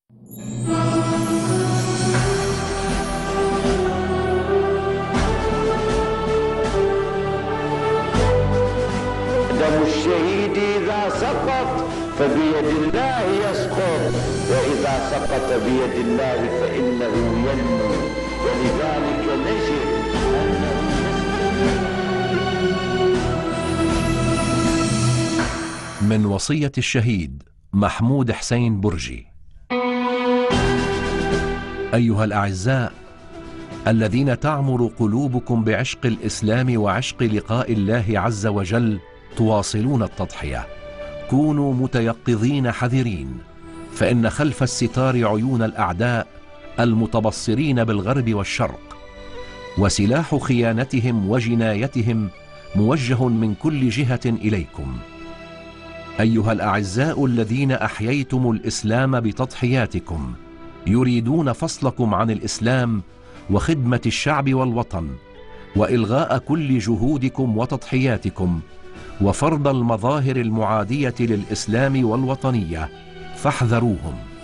دم الشهيد إذا سقط فبيد الله يسقط، وإذا سقط بيد الله فإنه ينمو، ولذلك نجد من وصية الشهيد محمود حسين برجي. أيها الأعزاء الذين تعمر قلوبكم بعشق الإسلام وعشق لقاء الله عز وجل، تواصلون التضحية، كونوا متيقظين حذرين، فإن خلف الستار عيون الأعداء المتبصرين بالغرب والشرق، وسلاح خيانتهم وجنايتهم موجه من كل جهة إليكم. أيها الأعزاء الذين أحييتم الإسلام بتضحياتكم، يريدون فصلكم عن الإسلام وخدمة الشعب والوطن، وإلغاء كل جهودكم وتضحياتكم، وفرض المظاهر المعادية للإسلام والوطنية، فاحذروهم.